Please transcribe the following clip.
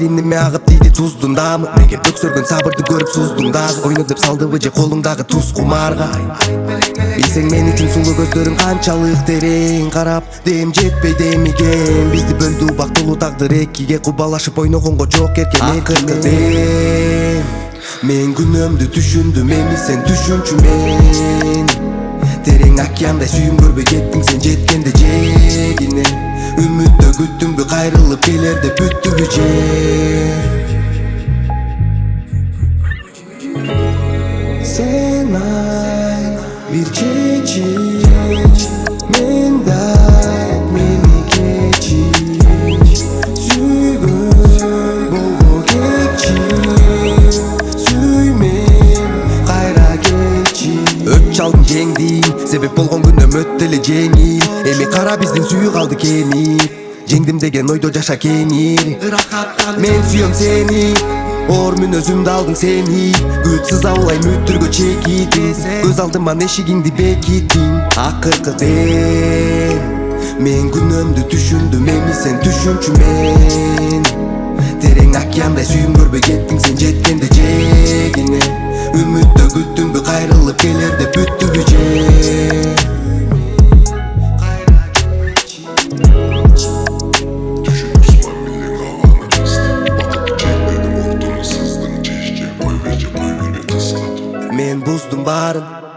Erinim ağıp deydi tuzdun da mı? Neger öksürgün sabırdı görüp suzdun дағы Oynadıp saldı vıcı kolunдағы tuz kumarga Bilsең men üçün sulu gözlerin kançalık dereң Karap deyim жетпей демеген Bizdi böldü baktılу taqdır ekkiге Kubalaşıp oynogонго жоқ ерке мен кыркыдем Мен күнөмдү түшүндүм эми сен түшүнчү мен Терең океандай сүйүм көрбөй кеттиң сен жеткенде жегине Үмүттө күттүмбү кайрылып келер деп бүттүбү же Sen ay bir çeçil Menden meni geçil Süygün bolu geçil Süymen kayra geçil Öt çaldın jеңдим себеп болгон күнөм өттө эле жеңил Эми кара биздин сүйүү калды кенип Жеңдим деген ойдо жаша кенир Мен сүйөм сени Оор мүнөзүмдү алдың сени Күтсүз аулайм үттүргө чекитиң Көз алдыман эшигиңди бекиттиң Акыркы дем Мен күнөмдү түшүндүм эми сен түшүнчү мен Терең океандай сүйүм көрбөй кеттиң сен жеткенде жегине Үмүттө күттүмбү кайрылып келер деп бүттүбү же Men buzdum bарын